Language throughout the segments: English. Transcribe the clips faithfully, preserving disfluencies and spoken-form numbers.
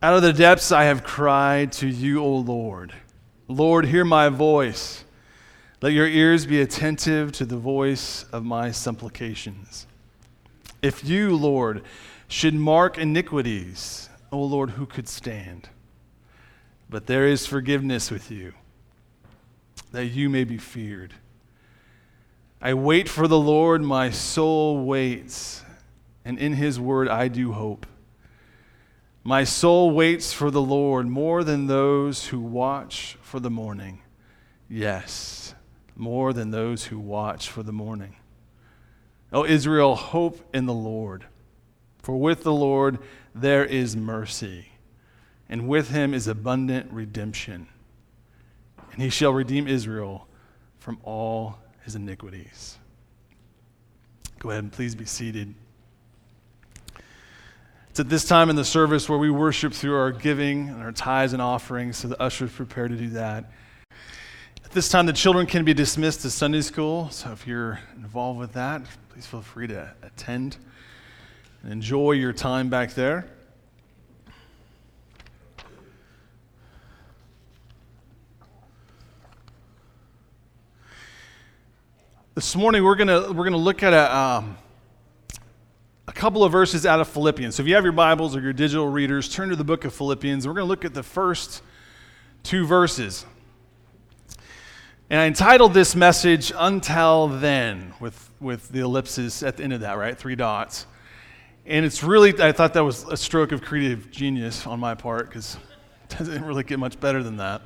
Out of the depths I have cried to you, O Lord. Lord, hear my voice. Let your ears be attentive to the voice of my supplications. If you, Lord, should mark iniquities, O Lord, who could stand? But there is forgiveness with you, that you may be feared. I wait for the Lord, my soul waits, and in his word I do hope. My soul waits for the Lord more than those who watch for the morning. Yes, more than those who watch for the morning. O Israel, hope in the Lord. For with the Lord there is mercy, and with him is abundant redemption. And he shall redeem Israel from all his iniquities. Go ahead and please be seated. It's at this time in the service where we worship through our giving and our tithes and offerings, so the ushers prepare to do that. At this time, the children can be dismissed to Sunday school, so if you're involved with that, please feel free to attend and enjoy your time back there. This morning, we're gonna we're gonna look at a. Um, A couple of verses out of Philippians. So if you have your Bibles or your digital readers, turn to the book of Philippians. We're going to look at the first two verses. And I entitled this message, Until Then, with, with the ellipsis at the end of that, right? Three dots. And it's really, I thought that was a stroke of creative genius on my part, because it doesn't really get much better than that.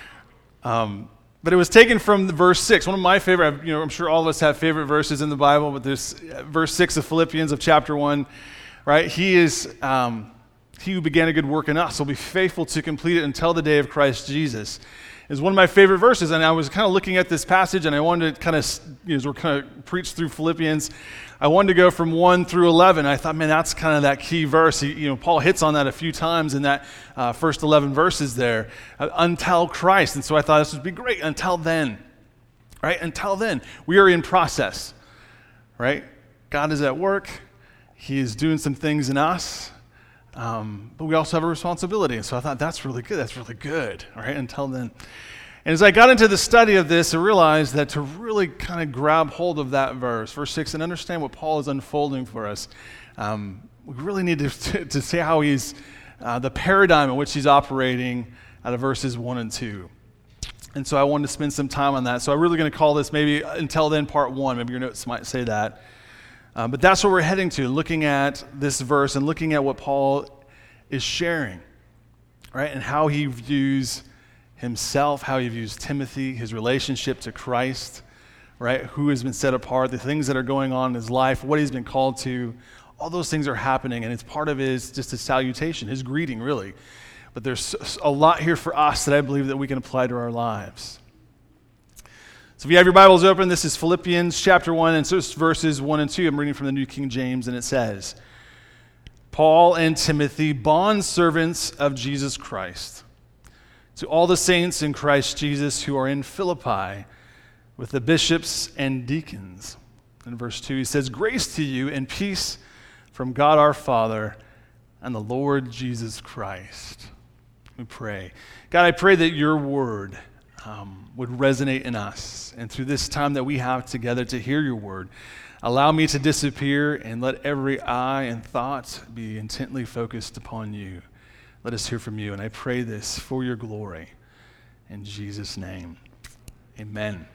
Um, But it was taken from verse six, one of my favorite, you know, I'm sure all of us have favorite verses in the Bible, but there's verse six of Philippians of chapter one, right? He is, um, he who began a good work in us will be faithful to complete it until the day of Christ Jesus. It's one of my favorite verses, and I was kind of looking at this passage, and I wanted to kind of, you know, as we're kind of preach through Philippians, I wanted to go from one through eleven. I thought, man, that's kind of that key verse. He, you know, Paul hits on that a few times in that uh, first eleven verses there, uh, until Christ. And so I thought this would be great. Until then, right? Until then, we are in process, right? God is at work. He is doing some things in us, um, but we also have a responsibility. And so I thought that's really good. That's really good, all right? Until then. And as I got into the study of this, I realized that to really kind of grab hold of that verse, verse six, and understand what Paul is unfolding for us, um, we really need to, to, to see how he's, uh, the paradigm in which he's operating out of verses one and two. And so I wanted to spend some time on that. So I'm really going to call this maybe Until Then Part one. Maybe your notes might say that. Uh, but that's what we're heading to, looking at this verse and looking at what Paul is sharing, right? And how he views himself, how he views Timothy, his relationship to Christ, right? Who has been set apart, the things that are going on in his life, what he's been called to. All those things are happening, and it's part of his, just his salutation, his greeting, really. But there's a lot here for us that I believe that we can apply to our lives. So if you have your Bibles open, this is Philippians chapter one, and so it's verses one and two. I'm reading from the New King James, and it says, Paul and Timothy, bondservants of Jesus Christ, to all the saints in Christ Jesus who are in Philippi, with the bishops and deacons. In verse two, he says, grace to you and peace from God our Father and the Lord Jesus Christ. We pray. God, I pray that your word um, would resonate in us. And through this time that we have together to hear your word, allow me to disappear and let every eye and thought be intently focused upon you. Let us hear from you. And I pray this for your glory. In Jesus' name, amen.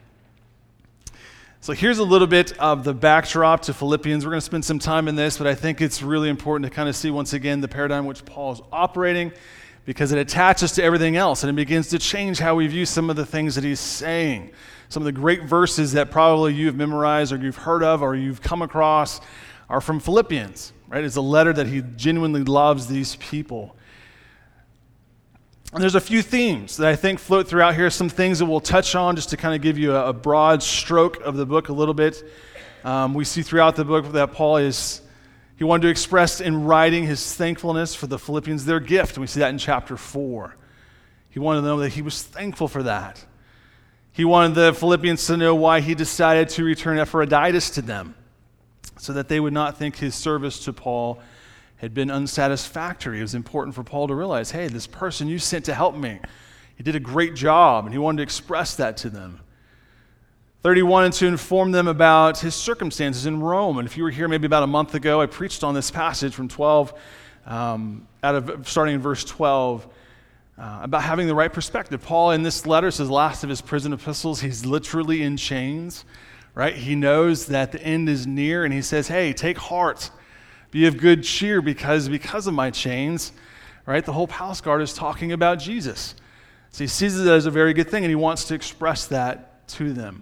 So here's a little bit of the backdrop to Philippians. We're going to spend some time in this, but I think it's really important to kind of see once again the paradigm in which Paul is operating, because it attaches to everything else and it begins to change how we view some of the things that he's saying. Some of the great verses that probably you've memorized or you've heard of or you've come across are from Philippians, right? It's a letter that he genuinely loves these people. And there's a few themes that I think float throughout here, some things that we'll touch on just to kind of give you a, a broad stroke of the book a little bit. Um, we see throughout the book that Paul is, he wanted to express in writing his thankfulness for the Philippians, their gift. And we see that in chapter four. He wanted to know that he was thankful for that. He wanted the Philippians to know why he decided to return Epaphroditus to them, so that they would not think his service to Paul had been unsatisfactory. It was important for Paul to realize, hey, this person you sent to help me, he did a great job, and he wanted to express that to them. Third, he wanted to inform them about his circumstances in Rome. And if you were here maybe about a month ago, I preached on this passage from twelve, um, out of starting in verse twelve, uh, about having the right perspective. Paul, in this letter, says last of his prison epistles, he's literally in chains, right? He knows that the end is near, and he says, hey, take heart, be of good cheer, because because of my chains, right? The whole palace guard is talking about Jesus. So he sees it as a very good thing, and he wants to express that to them.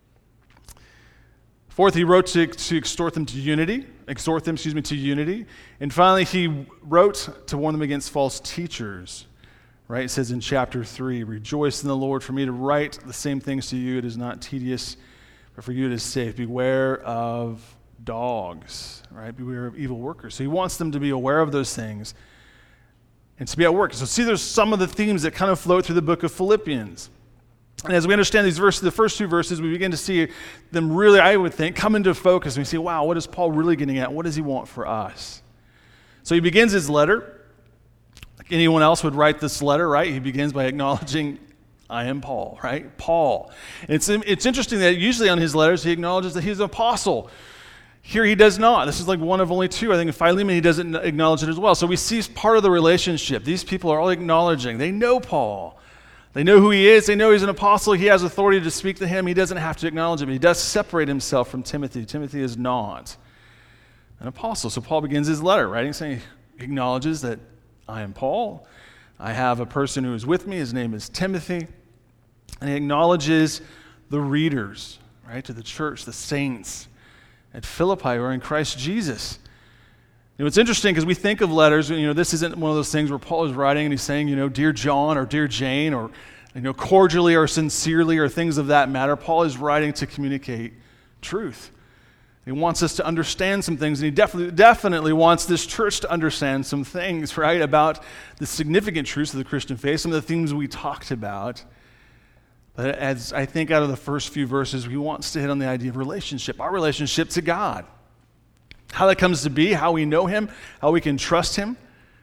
Fourth, he wrote to, to exhort them to unity, exhort them, excuse me, to unity. And finally, he wrote to warn them against false teachers, right? It says in chapter three, rejoice in the Lord. For me to write the same things to you, it is not tedious, but for you it is safe. Beware of dogs, right? Beware of evil workers. So he wants them to be aware of those things and to be at work. So see, there's some of the themes that kind of float through the book of Philippians. And as we understand these verses, the first two verses, we begin to see them really, I would think, come into focus. And we see, wow, what is Paul really getting at? What does he want for us? So he begins his letter. Like anyone else would write this letter, right? He begins by acknowledging, I am Paul, right? Paul. And it's, it's interesting that usually on his letters, he acknowledges that he's an apostle. Here he does not. This is like one of only two. I think in Philemon he doesn't acknowledge it as well. So we see part of the relationship. These people are all acknowledging. They know Paul. They know who he is. They know he's an apostle. He has authority to speak to him. He doesn't have to acknowledge him. He does separate himself from Timothy. Timothy is not an apostle. So Paul begins his letter, right? He's saying, he acknowledges that I am Paul. I have a person who is with me. His name is Timothy. And he acknowledges the readers, right, to the church, the saints at Philippi who are in Christ Jesus. You know, it's interesting because we think of letters, you know, this isn't one of those things where Paul is writing and he's saying, you know, dear John or dear Jane or, you know, cordially or sincerely or things of that matter. Paul is writing to communicate truth. He wants us to understand some things, and he definitely definitely wants this church to understand some things, right, about the significant truths of the Christian faith, some of the things we talked about. But as I think out of the first few verses, he wants to hit on the idea of relationship, our relationship to God. How that comes to be, how we know him, how we can trust him,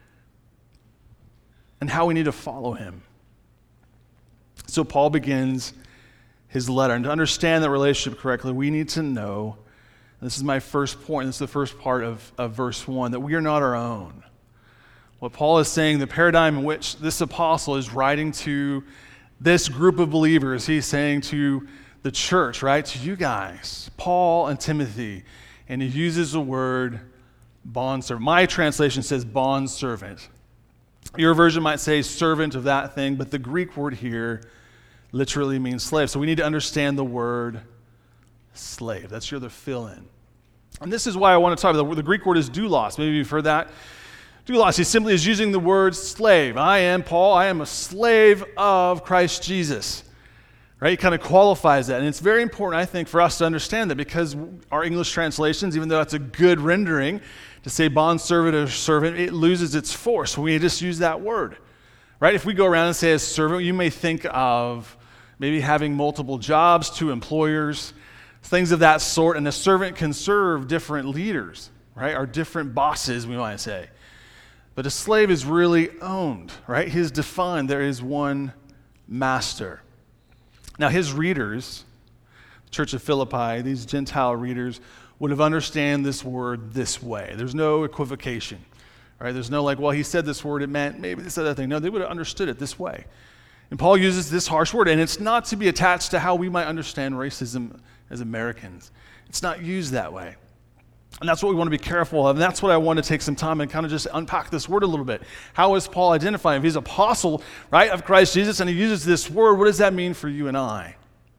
and how we need to follow him. So Paul begins his letter. And to understand that relationship correctly, we need to know, this is my first point, this is the first part of, of verse one, that we are not our own. What Paul is saying, the paradigm in which this apostle is writing to this group of believers, he's saying to the church, right, to you guys, Paul and Timothy, and he uses the word bondservant. My translation says bondservant. Your version might say servant of that thing, but the Greek word here literally means slave. So we need to understand the word slave. That's your other fill-in. And this is why I want to talk about the, the Greek word is doulos. Maybe you've heard that. Doulos, he simply is using the word slave. I am Paul. I am a slave of Christ Jesus. Right? He kind of qualifies that. And it's very important, I think, for us to understand that, because our English translations, even though that's a good rendering, to say bondservant or servant, it loses its force when we just use that word. Right? If we go around and say a servant, you may think of maybe having multiple jobs, two employers, things of that sort. And a servant can serve different leaders, right? Or different bosses, we might say. But a slave is really owned, right? He is defined. There is one master. Now, his readers, the Church of Philippi, these Gentile readers, would have understand this word this way. There's no equivocation, right? There's no like, well, he said this word, it meant maybe this other thing. No, they would have understood it this way. And Paul uses this harsh word, and it's not to be attached to how we might understand racism as Americans. It's not used that way. And that's what we want to be careful of, and that's what I want to take some time and kind of just unpack this word a little bit. How is Paul identifying? If he's apostle, right, of Christ Jesus, and he uses this word, what does that mean for you and I?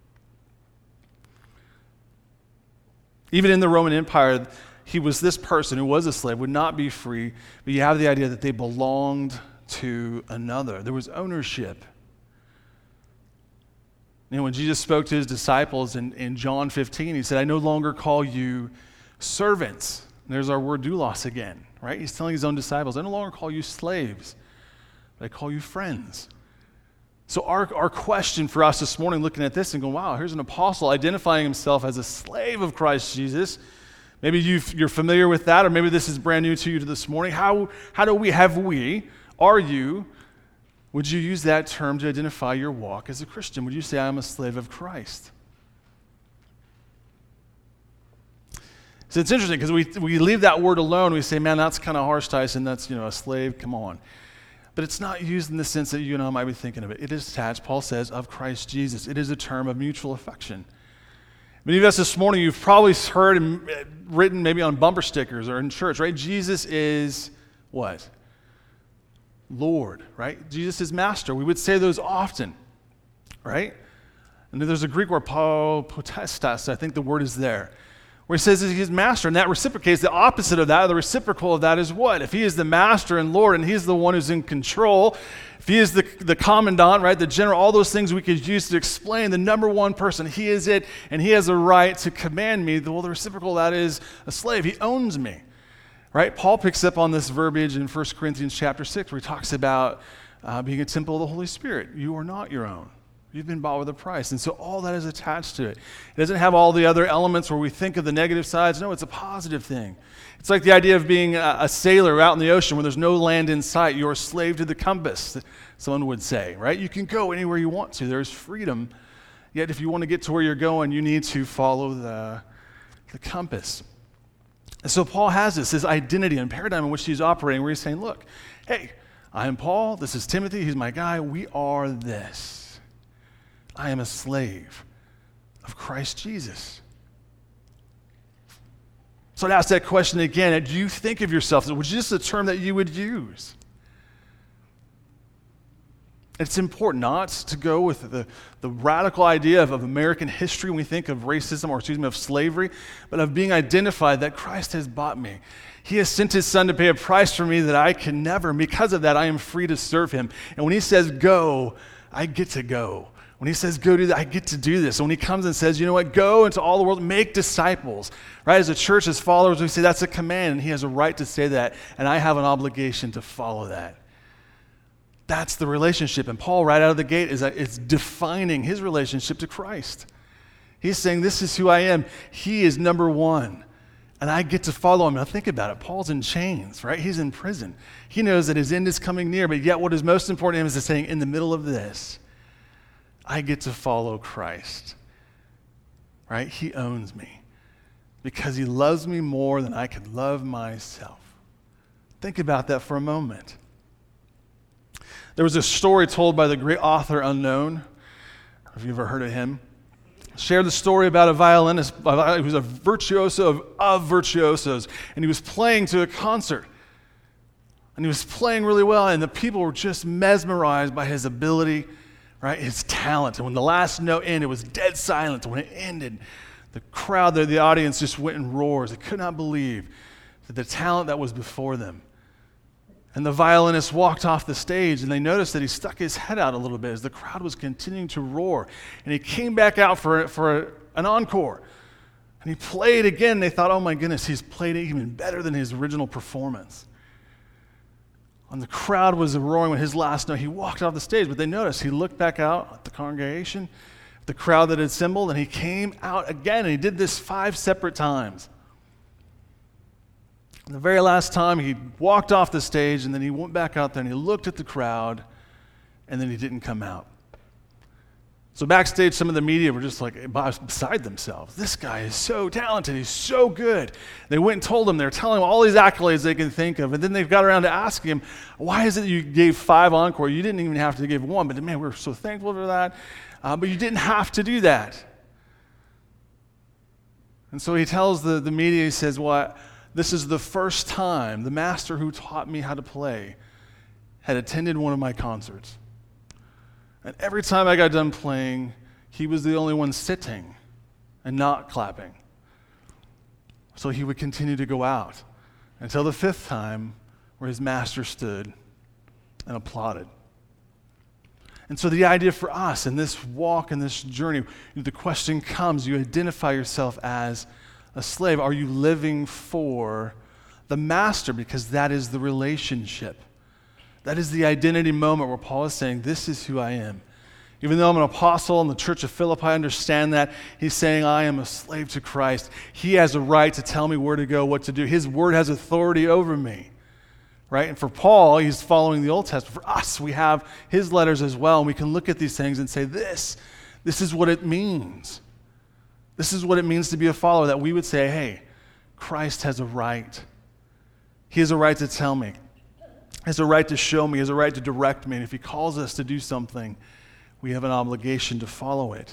Even in the Roman Empire, he was this person who was a slave, would not be free, but you have the idea that they belonged to another. There was ownership. You know, when Jesus spoke to his disciples in, in John fifteen, he said, I no longer call you servants. There's our word doulos again, right? He's telling his own disciples, I no longer call you slaves, but I call you friends. So our, our question for us this morning, looking at this and going, wow, here's an apostle identifying himself as a slave of Christ Jesus, Maybe you've, you're familiar with that, or maybe this is brand new to you this morning. How, how do we, have we, are you, would you use that term to identify your walk as a Christian? Would you say, I'm a slave of Christ? So it's interesting because we, we leave that word alone. We say, man, that's kind of harsh, Tyson. That's, you know, a slave. Come on. But it's not used in the sense that you and I might be thinking of it. It is attached, Paul says, of Christ Jesus. It is a term of mutual affection. Many of us this morning, you've probably heard and written maybe on bumper stickers or in church, right? Jesus is what? Lord, right? Jesus is master. We would say those often, right? And there's a Greek word, potestas, I think the word is there, where he says that he's master, and that reciprocates. The opposite of that, the reciprocal of that is what? If he is the master and Lord, and he's the one who's in control, if he is the, the commandant, right, the general, all those things we could use to explain the number one person, he is it, and he has a right to command me, well, the reciprocal of that is a slave. He owns me, right? Paul picks up on this verbiage in First Corinthians chapter six, where he talks about uh, being a temple of the Holy Spirit. You are not your own. You've been bought with a price. And so all that is attached to it. It doesn't have all the other elements where we think of the negative sides. No, it's a positive thing. It's like the idea of being a, a sailor out in the ocean where there's no land in sight. You're a slave to the compass, someone would say, right? You can go anywhere you want to. There's freedom. Yet if you want to get to where you're going, you need to follow the, the compass. And so Paul has this, this identity and paradigm in which he's operating, where he's saying, look, hey, I am Paul. This is Timothy. He's my guy. We are this. I am a slave of Christ Jesus. So I'd ask that question again. Do you think of yourself? Was this a term that you would use? It's important not to go with the, the radical idea of, of American history when we think of racism, or excuse me, of slavery, but of being identified that Christ has bought me. He has sent his son to pay a price for me that I can never. And because of that, I am free to serve him. And when he says go, I get to go. When he says, go do that, I get to do this. And when he comes and says, you know what, go into all the world, make disciples, right? As a church, as followers, we say that's a command, and he has a right to say that, and I have an obligation to follow that. That's the relationship. And Paul, right out of the gate, is, is defining his relationship to Christ. He's saying, this is who I am. He is number one, and I get to follow him. Now think about it. Paul's in chains, right? He's in prison. He knows that his end is coming near, but yet what is most important to him is saying, in the middle of this, I get to follow Christ, right? He owns me because he loves me more than I could love myself. Think about that for a moment. There was a story told by the great author Unknown. Have you ever heard of him? Shared the story about a violinist who was a virtuoso of, of virtuosos, and he was playing to a concert. And he was playing really well, and the people were just mesmerized by his ability, right, his talent. And when the last note ended, it was dead silence. When it ended, the crowd there, the audience just went in roars. They could not believe that the talent that was before them. And the violinist walked off the stage, and they noticed that he stuck his head out a little bit as the crowd was continuing to roar. And he came back out for, for a, an encore. And he played again. And they thought, oh my goodness, he's played it even better than his original performance. And the crowd was roaring when his last note, he walked off the stage, but they noticed he looked back out at the congregation, the crowd that had assembled, and he came out again, and he did this five separate times. And the very last time, he walked off the stage, and then he went back out there, and he looked at the crowd, and then he didn't come out. So backstage, some of the media were just like beside themselves. This guy is so talented. He's so good. They went and told him. They're telling him all these accolades they can think of. And then they've got around to asking him, why is it you gave five encore? You didn't even have to give one. But man, we're so thankful for that. Uh, but you didn't have to do that. And so he tells the, the media, he says, well, this is the first time the master who taught me how to play had attended one of my concerts. And every time I got done playing, he was the only one sitting and not clapping. So he would continue to go out until the fifth time where his master stood and applauded. And so the idea for us in this walk and this journey, the question comes, you identify yourself as a slave. Are you living for the master? Because that is the relationship. That is the identity moment where Paul is saying, this is who I am. Even though I'm an apostle in the church of Philippi, I understand that. He's saying, I am a slave to Christ. He has a right to tell me where to go, what to do. His word has authority over me, right? And for Paul, he's following the Old Testament. For us, we have his letters as well, and we can look at these things and say, this, this is what it means. This is what it means to be a follower, that we would say, hey, Christ has a right. He has a right to tell me. He has a right to show me. He has a right to direct me. And if he calls us to do something, we have an obligation to follow it.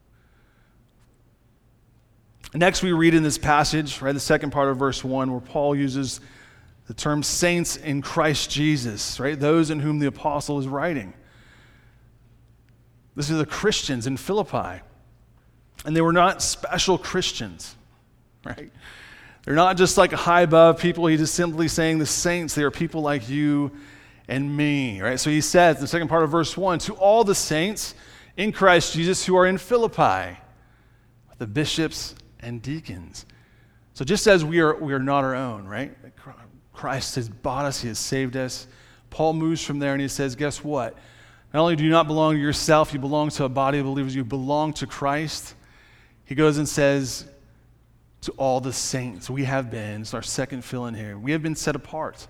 Next, we read in this passage, right, the second part of verse one, where Paul uses the term saints in Christ Jesus, right, those in whom the apostle is writing. This are the Christians in Philippi. And they were not special Christians, right? They're not just like a high above people. He's just simply saying the saints, they are people like you and me, right? So he says in the second part of verse one, to all the saints in Christ Jesus who are in Philippi, the bishops and deacons. So just as we are we are not our own, right? Christ has bought us, he has saved us. Paul moves from there and he says, guess what? Not only do you not belong to yourself, you belong to a body of believers, you belong to Christ. He goes and says to all the saints, we have been, it's our second fill in here, we have been set apart.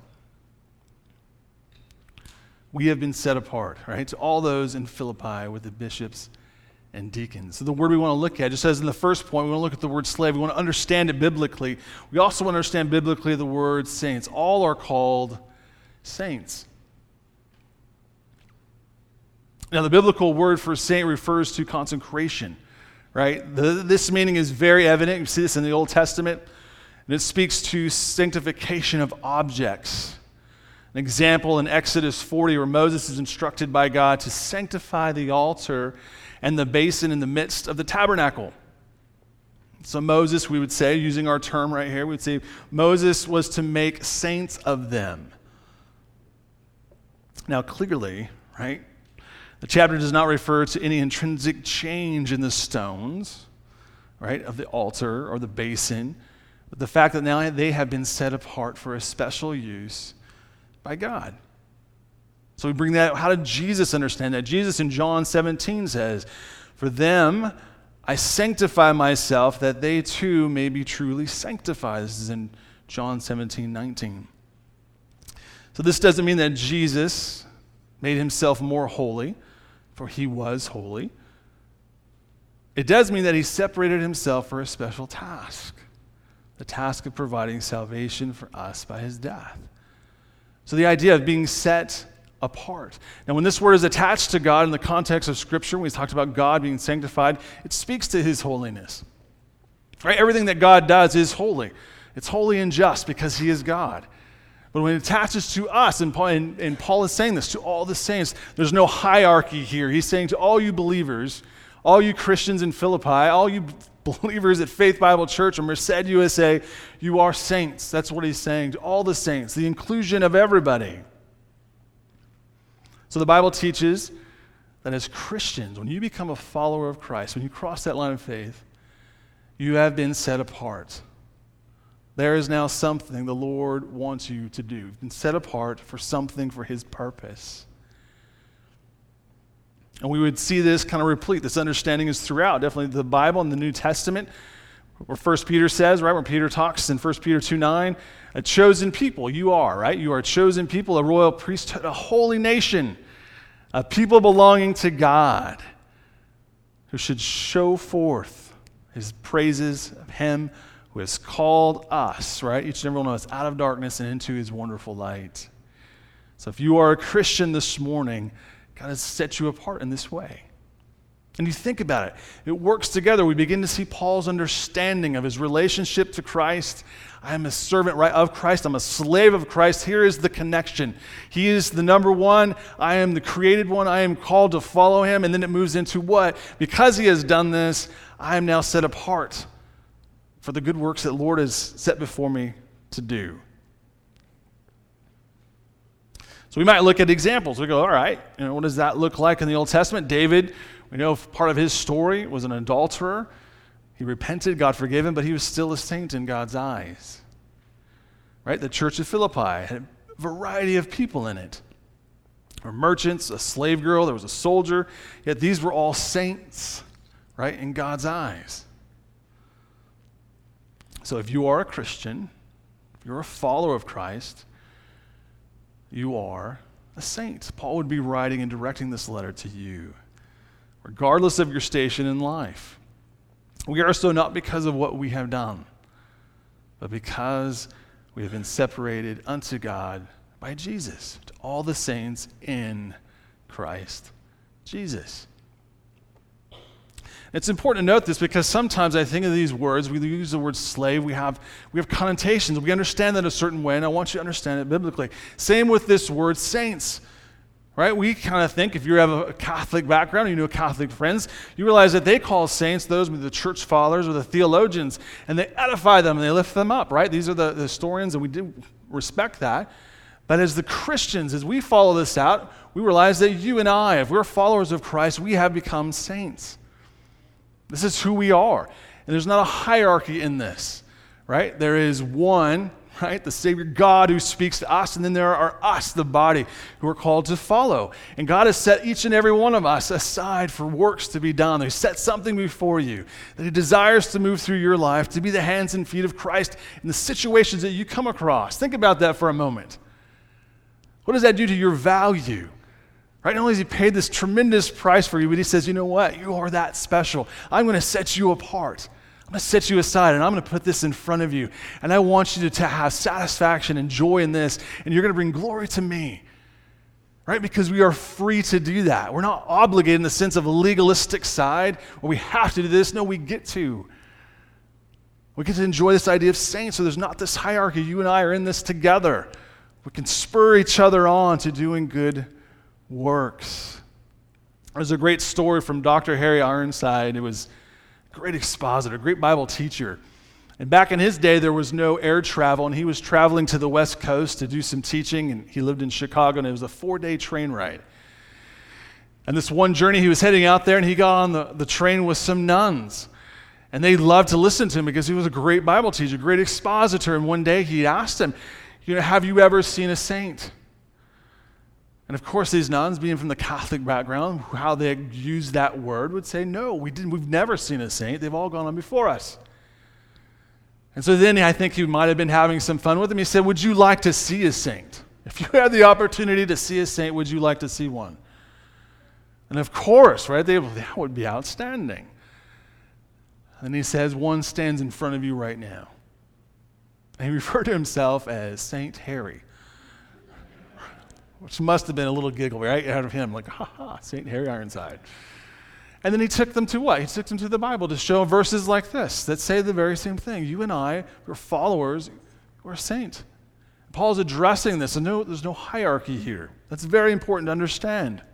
We have been set apart, right? To all those in Philippi with the bishops and deacons. So the word we want to look at, just as in the first point, we want to look at the word slave. We want to understand it biblically. We also want to understand biblically the word saints. All are called saints. Now the biblical word for saint refers to consecration, right? The, this meaning is very evident. You see this in the Old Testament. And it speaks to sanctification of objects. An example in Exodus forty where Moses is instructed by God to sanctify the altar and the basin in the midst of the tabernacle. So Moses, we would say, using our term right here, we would say Moses was to make saints of them. Now clearly, right, the chapter does not refer to any intrinsic change in the stones, right, of the altar or the basin, but the fact that now they have been set apart for a special use by God. So we bring that, how did Jesus understand that? Jesus in John seventeen says, for them I sanctify myself that they too may be truly sanctified. This is in John seventeen nineteen. So this doesn't mean that Jesus made himself more holy, for he was holy. It does mean that he separated himself for a special task, the task of providing salvation for us by his death. So the idea of being set apart. Now when this word is attached to God in the context of Scripture, when we talked about God being sanctified, it speaks to his holiness. Right? Everything that God does is holy. It's holy and just because he is God. But when it attaches to us, and Paul, and, and Paul is saying this to all the saints, there's no hierarchy here. He's saying to all you believers, all you Christians in Philippi, all you believers at Faith Bible Church or Merced U S A, you are saints. That's what he's saying to all the saints, the inclusion of everybody. So the Bible teaches that as Christians, when you become a follower of Christ, when you cross that line of faith, you have been set apart. There is now something the Lord wants you to do. You've been set apart for something for his purpose. And we would see this kind of replete. This understanding is throughout, definitely the Bible and the New Testament, where First Peter says, right, where Peter talks in First Peter two nine, a chosen people, you are, right? You are a chosen people, a royal priesthood, a holy nation, a people belonging to God, who should show forth his praises of him who has called us, right? Each and every one of us out of darkness and into his wonderful light. So if you are a Christian this morning, God has set you apart in this way. And you think about it, it works together. We begin to see Paul's understanding of his relationship to Christ. I am a servant right of Christ. I'm a slave of Christ. Here is the connection. He is the number one. I am the created one. I am called to follow him. And then it moves into what? Because he has done this, I am now set apart for the good works that the Lord has set before me to do. So we might look at examples. We go, all right, you know, what does that look like in the Old Testament? David, we know part of his story was an adulterer. He repented, God forgave him, but he was still a saint in God's eyes. Right? The church of Philippi had a variety of people in it. were merchants, a slave girl, there was a soldier, yet these were all saints, right, in God's eyes. So if you are a Christian, if you're a follower of Christ, you are a saint. Paul would be writing and directing this letter to you, regardless of your station in life. We are so not because of what we have done, but because we have been separated unto God by Jesus, to all the saints in Christ Jesus. It's important to note this because sometimes I think of these words, we use the word slave, we have we have connotations, we understand that a certain way, and I want you to understand it biblically. Same with this word saints, right? We kind of think, if you have a Catholic background, you know Catholic friends, you realize that they call saints those with the church fathers or the theologians, and they edify them and they lift them up, right? These are the, the historians, and we do respect that. But as the Christians, as we follow this out, we realize that you and I, if we're followers of Christ, we have become saints. This is who we are. And there's not a hierarchy in this, right? There is one, right, the Savior God who speaks to us, and then there are us, the body, who are called to follow. And God has set each and every one of us aside for works to be done. He set something before you that He desires to move through your life, to be the hands and feet of Christ in the situations that you come across. Think about that for a moment. What does that do to your value? Right? Not only has He paid this tremendous price for you, but He says, you know what? You are that special. I'm going to set you apart. I'm going to set you aside, and I'm going to put this in front of you. And I want you to, to have satisfaction and joy in this, and you're going to bring glory to me. Right? Because we are free to do that. We're not obligated in the sense of a legalistic side, where we have to do this. No, we get to. We get to enjoy this idea of saints, so there's not this hierarchy. You and I are in this together. We can spur each other on to doing good works. There's a great story from Doctor Harry Ironside. It was a great expositor, a great Bible teacher. And back in his day, there was no air travel, and he was traveling to the West Coast to do some teaching, and he lived in Chicago, and it was a four-day train ride. And this one journey, he was heading out there, and he got on the, the train with some nuns. And they loved to listen to him because he was a great Bible teacher, a great expositor. And one day he asked him, you know, have you ever seen a saint? And of course, these nuns, being from the Catholic background, how they use that word, would say, no, we didn't, we've never seen a saint. They've all gone on before us. And so then I think he might have been having some fun with him. He said, would you like to see a saint? If you had the opportunity to see a saint, would you like to see one? And of course, right, they, that would be outstanding. And he says, one stands in front of you right now. And he referred to himself as Saint Harry, which must have been a little giggle right out of him, like, ha ha, Saint Harry Ironside. And then he took them to what? He took them to the Bible to show verses like this that say the very same thing. You and I, we're followers, we're a saint. Paul's addressing this, and no, there's no hierarchy here. That's very important to understand.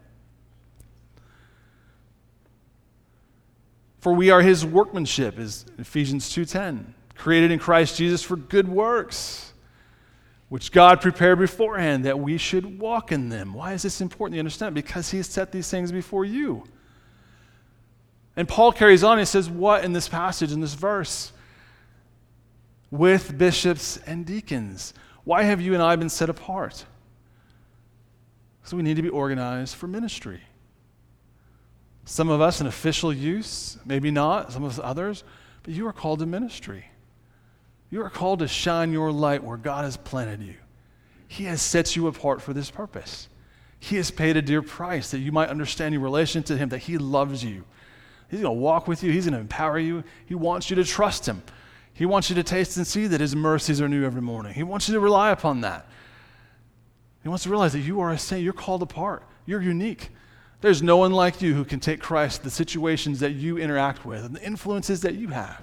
For we are His workmanship, is Ephesians two ten, created in Christ Jesus for good works, which God prepared beforehand that we should walk in them. Why is this important to understand? Because He has set these things before you. And Paul carries on, he says, what in this passage, in this verse? With bishops and deacons. Why have you and I been set apart? So we need to be organized for ministry. Some of us in official use, maybe not, some of us others, but you are called to ministry. You are called to shine your light where God has planted you. He has set you apart for this purpose. He has paid a dear price that you might understand your relation to Him, that He loves you. He's going to walk with you. He's going to empower you. He wants you to trust Him. He wants you to taste and see that His mercies are new every morning. He wants you to rely upon that. He wants to realize that you are a saint. You're called apart. You're unique. There's no one like you who can take Christ to the situations that you interact with and the influences that you have.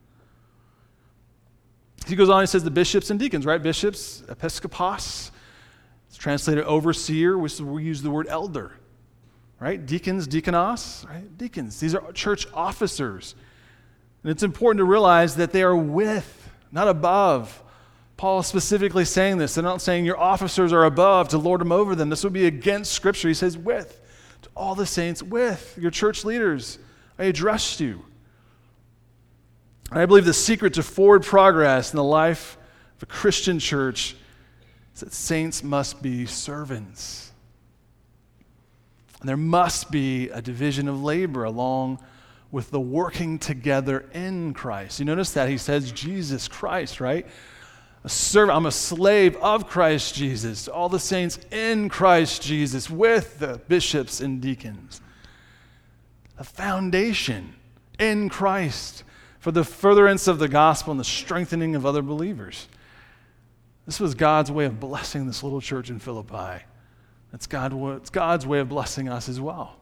He goes on, he says the bishops and deacons, right? Bishops, episkopos, it's translated overseer, which is where we use the word elder, right? Deacons, deaconos, right? Deacons. These are church officers. And it's important to realize that they are with, not above. Paul is specifically saying this. They're not saying your officers are above to lord them over them. This would be against Scripture. He says with, to all the saints, with your church leaders. I addressed you. And I believe the secret to forward progress in the life of a Christian church is that saints must be servants. There must be a division of labor along with the working together in Christ. You notice that he says Jesus Christ, right? A servant, I'm a slave of Christ Jesus, all the saints in Christ Jesus with the bishops and deacons. A foundation in Christ for the furtherance of the gospel and the strengthening of other believers. This was God's way of blessing this little church in Philippi. It's, God, it's God's way of blessing us as well.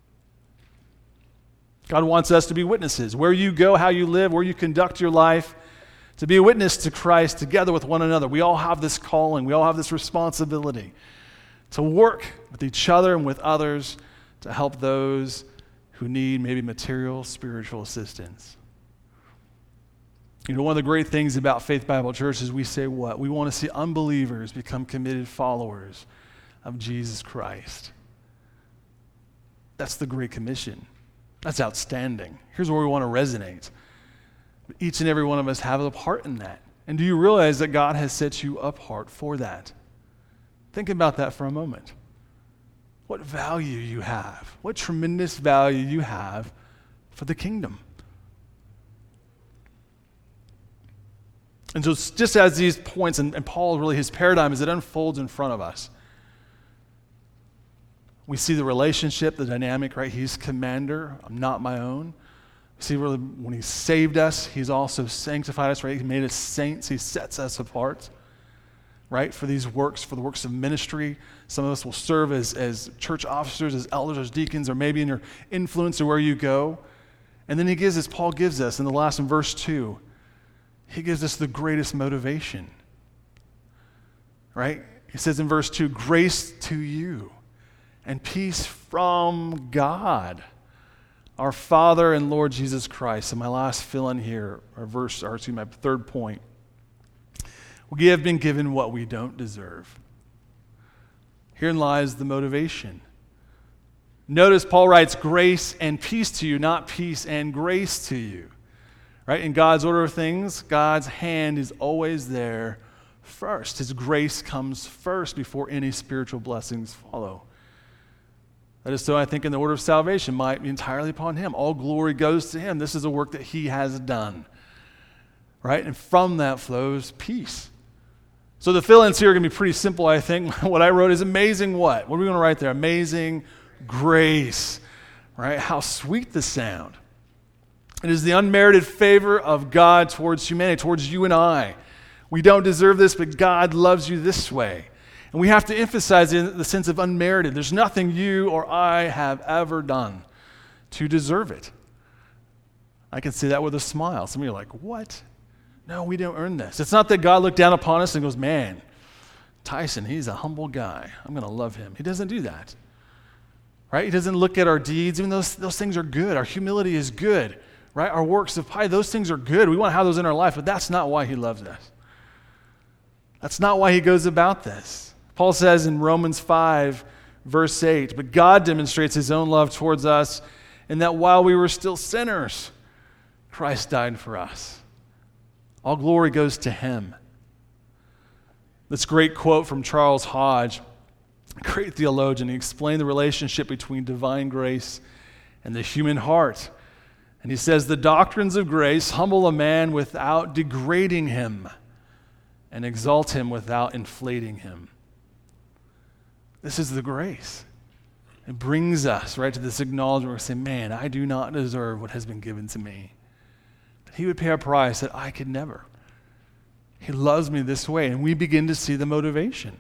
God wants us to be witnesses. Where you go, how you live, where you conduct your life, to be a witness to Christ together with one another. We all have this calling. We all have this responsibility to work with each other and with others to help those who need maybe material, spiritual assistance. You know, one of the great things about Faith Bible Church is we say what? We want to see unbelievers become committed followers of Jesus Christ. That's the Great Commission. That's outstanding. Here's where we want to resonate. Each and every one of us have a part in that. And do you realize that God has set you apart for that? Think about that for a moment. What value you have. What tremendous value you have for the kingdom. And so just as these points, and, and Paul, really his paradigm as it unfolds in front of us, we see the relationship, the dynamic, right? He's commander, I'm not my own. See, really, when he saved us, he's also sanctified us, right? He made us saints. He sets us apart, right? For these works, for the works of ministry. Some of us will serve as, as church officers, as elders, as deacons, or maybe in your influence or where you go. And then he gives us, Paul gives us, in the last, in verse two, he gives us the greatest motivation, right? He says in verse two, grace to you and peace from God, our Father and Lord Jesus Christ. And my last fill-in here, or verse, or excuse me, my third point. We have been given what we don't deserve. Herein lies the motivation. Notice Paul writes, grace and peace to you, not peace and grace to you. Right? In God's order of things, God's hand is always there first. His grace comes first before any spiritual blessings follow. That is so, I think, in the order of salvation might be entirely upon him. All glory goes to him. This is a work that he has done. Right? And from that flows peace. So the fill-ins here are going to be pretty simple, I think. What I wrote is amazing what? What are we going to write there? Amazing grace. Right? How sweet the sound. It is the unmerited favor of God towards humanity, towards you and I. We don't deserve this, but God loves you this way. And we have to emphasize in the sense of unmerited. There's nothing you or I have ever done to deserve it. I can say that with a smile. Some of you are like, what? No, we don't earn this. It's not that God looked down upon us and goes, man, Tyson, he's a humble guy. I'm going to love him. He doesn't do that. Right? He doesn't look at our deeds. Even those, those things are good. Our humility is good. Right? Our works of piety, those things are good. We want to have those in our life, but that's not why he loves us. That's not why he goes about this. Paul says in Romans five, verse eight, but God demonstrates his own love towards us in that while we were still sinners, Christ died for us. All glory goes to him. This great quote from Charles Hodge, a great theologian, he explained the relationship between divine grace and the human heart. And he says, the doctrines of grace humble a man without degrading him and exalt him without inflating him. This is the grace. It brings us right to this acknowledgement where we say, man, I do not deserve what has been given to me. He would pay a price that I could never. He loves me this way. And we begin to see the motivation.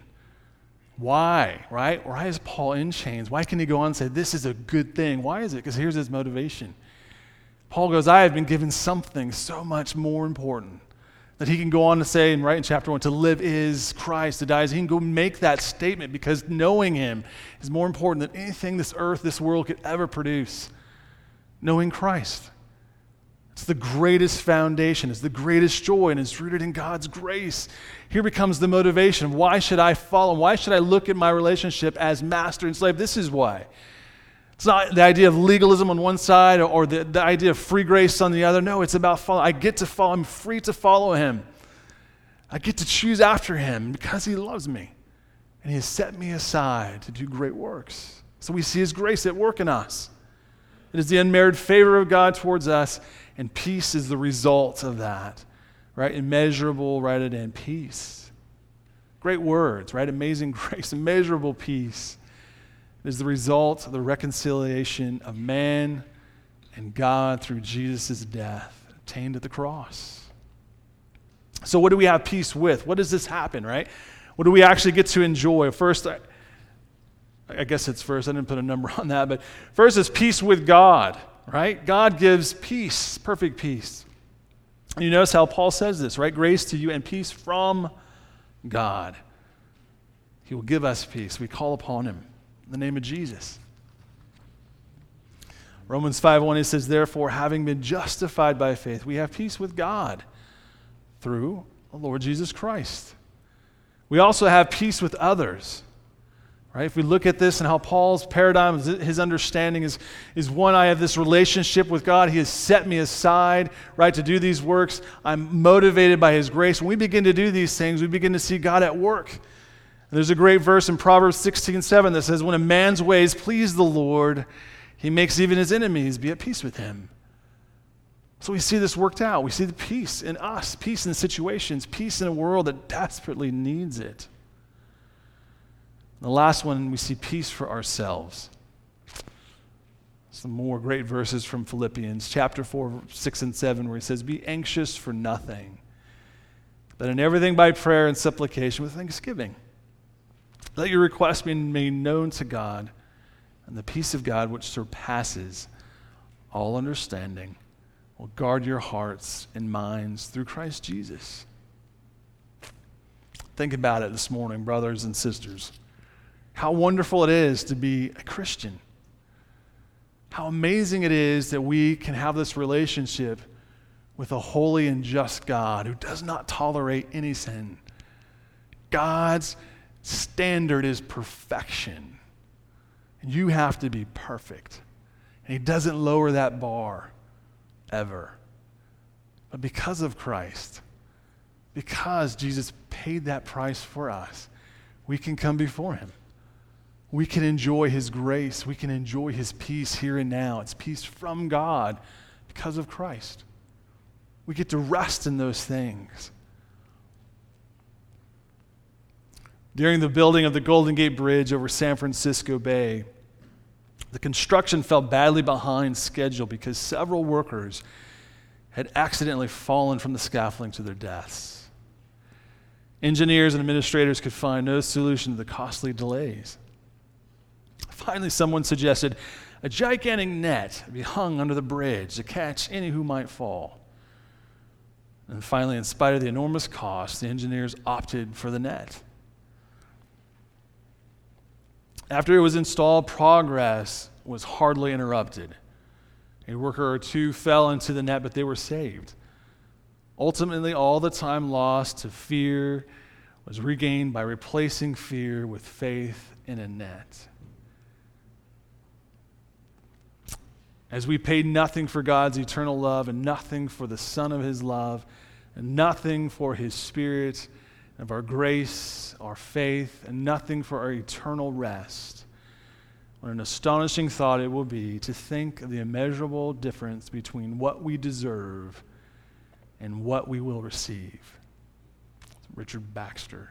Why, right? Why is Paul in chains? Why can he go on and say, this is a good thing? Why is it? Because here's his motivation. Paul goes, I have been given something so much more important. That he can go on to say, and right in chapter one, to live is Christ, to die is. He can go make that statement because knowing him is more important than anything this earth, this world could ever produce. Knowing Christ. It's the greatest foundation. It's the greatest joy, and it's rooted in God's grace. Here becomes the motivation. Why should I follow? Why should I look at my relationship as master and slave? This is why. It's not the idea of legalism on one side or, or the, the idea of free grace on the other. No, it's about follow. I get to follow. I'm free to follow him. I get to choose after him because he loves me. And he has set me aside to do great works. So we see his grace at work in us. It is the unmerited favor of God towards us, and peace is the result of that, right? Immeasurable, write it in, peace. Great words, right? Amazing grace, immeasurable peace. It is the result of the reconciliation of man and God through Jesus' death, attained at the cross. So what do we have peace with? What does this happen, right? What do we actually get to enjoy? First, I, I guess it's first. I didn't put a number on that, but first is peace with God, right? God gives peace, perfect peace. And you notice how Paul says this, right? Grace to you and peace from God. He will give us peace. We call upon him in the name of Jesus. Romans five one, it says, therefore, having been justified by faith, we have peace with God through the Lord Jesus Christ. We also have peace with others. Right? If we look at this and how Paul's paradigm, his understanding is, is one, I have this relationship with God. He has set me aside, right, to do these works. I'm motivated by his grace. When we begin to do these things, we begin to see God at work. And there's a great verse in Proverbs sixteen seven that says, when a man's ways please the Lord, he makes even his enemies be at peace with him. So we see this worked out. We see the peace in us, peace in situations, peace in a world that desperately needs it. The last one, we see peace for ourselves. Some more great verses from Philippians chapter four, six, and seven, where he says, be anxious for nothing, but in everything by prayer and supplication with thanksgiving. Let your requests be made known to God, and the peace of God, which surpasses all understanding, will guard your hearts and minds through Christ Jesus. Think about it this morning, brothers and sisters. How wonderful it is to be a Christian. How amazing it is that we can have this relationship with a holy and just God who does not tolerate any sin. God's standard is perfection. And you have to be perfect. And he doesn't lower that bar ever. But because of Christ, because Jesus paid that price for us, we can come before him. We can enjoy his grace. We can enjoy his peace here and now. It's peace from God because of Christ. We get to rest in those things. During the building of the Golden Gate Bridge over San Francisco Bay, the construction fell badly behind schedule because several workers had accidentally fallen from the scaffolding to their deaths. Engineers and administrators could find no solution to the costly delays. Finally, someone suggested a gigantic net be hung under the bridge to catch any who might fall. And finally, in spite of the enormous cost, the engineers opted for the net. After it was installed, progress was hardly interrupted. A worker or two fell into the net, but they were saved. Ultimately, all the time lost to fear was regained by replacing fear with faith in a net. As we paid nothing for God's eternal love and nothing for the Son of his love and nothing for his Spirit of our grace, our faith, and nothing for our eternal rest, what an astonishing thought it will be to think of the immeasurable difference between what we deserve and what we will receive. Richard Baxter.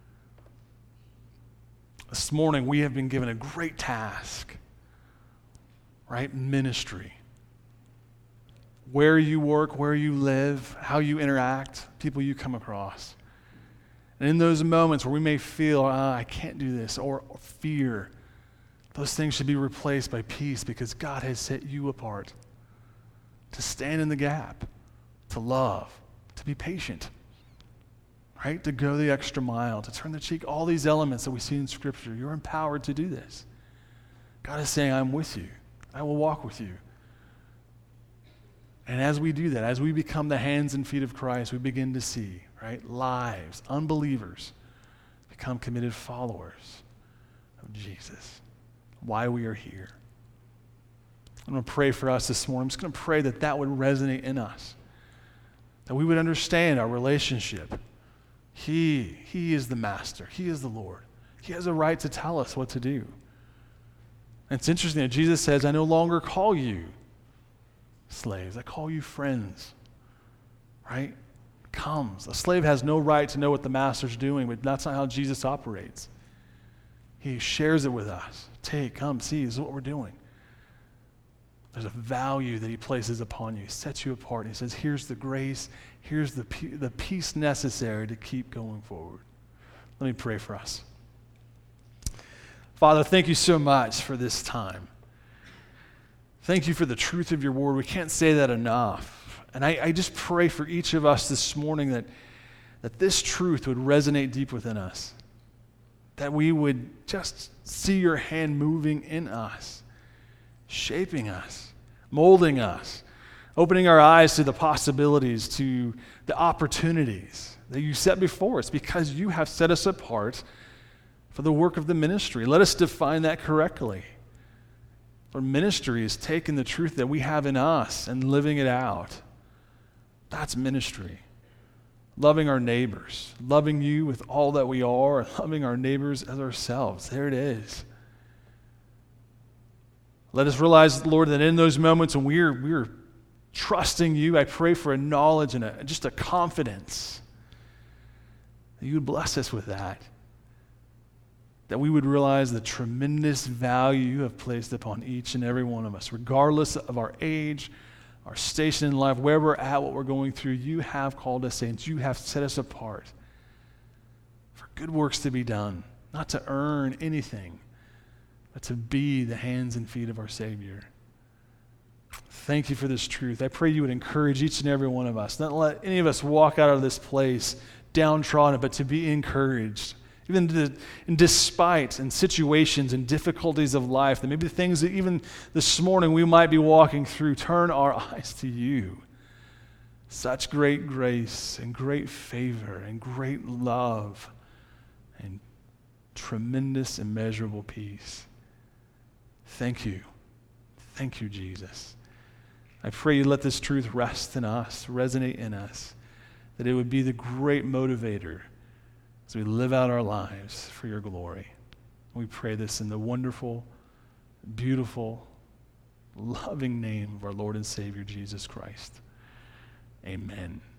This morning we have been given a great task. Right? Ministry. Where you work, where you live, how you interact, people you come across. And in those moments where we may feel, oh, I can't do this, or, or fear, those things should be replaced by peace because God has set you apart to stand in the gap, to love, to be patient, right? To go the extra mile, to turn the cheek, all these elements that we see in Scripture. You're empowered to do this. God is saying, I'm with you. I will walk with you. And as we do that, as we become the hands and feet of Christ, we begin to see, right, lives, unbelievers, become committed followers of Jesus. Why we are here. I'm going to pray for us this morning. I'm just going to pray that that would resonate in us, that we would understand our relationship. He, he is the master. He is the Lord. He has a right to tell us what to do. And it's interesting that Jesus says, I no longer call you slaves. I call you friends. Right? Comes. A slave has no right to know what the master's doing, but that's not how Jesus operates. He shares it with us. Take, come, see, this is what we're doing. There's a value that he places upon you. He sets you apart. And he says, here's the grace. Here's the, the peace necessary to keep going forward. Let me pray for us. Father, thank you so much for this time. Thank you for the truth of your word. We can't say that enough. And I, I just pray for each of us this morning that, that this truth would resonate deep within us. That we would just see your hand moving in us, shaping us, molding us, opening our eyes to the possibilities, to the opportunities that you set before us because you have set us apart for the work of the ministry. Let us define that correctly. For ministry is taking the truth that we have in us and living it out. That's ministry. Loving our neighbors, loving you with all that we are, loving our neighbors as ourselves. There it is. Let us realize, Lord, that in those moments when we're, we're trusting you, I pray for a knowledge and a, just a confidence that you would bless us with that. That we would realize the tremendous value you have placed upon each and every one of us, regardless of our age, our station in life, where we're at, what we're going through. You have called us saints. You have set us apart for good works to be done, not to earn anything, but to be the hands and feet of our Savior. Thank you for this truth. I pray you would encourage each and every one of us. Not let any of us walk out of this place downtrodden, but to be encouraged. Even to, and despite in situations and difficulties of life, that maybe the things that even this morning we might be walking through, turn our eyes to you. Such great grace and great favor and great love and tremendous, immeasurable peace. Thank you. Thank you, Jesus. I pray you let this truth rest in us, resonate in us, that it would be the great motivator as we live out our lives for your glory. We pray this in the wonderful, beautiful, loving name of our Lord and Savior, Jesus Christ. Amen.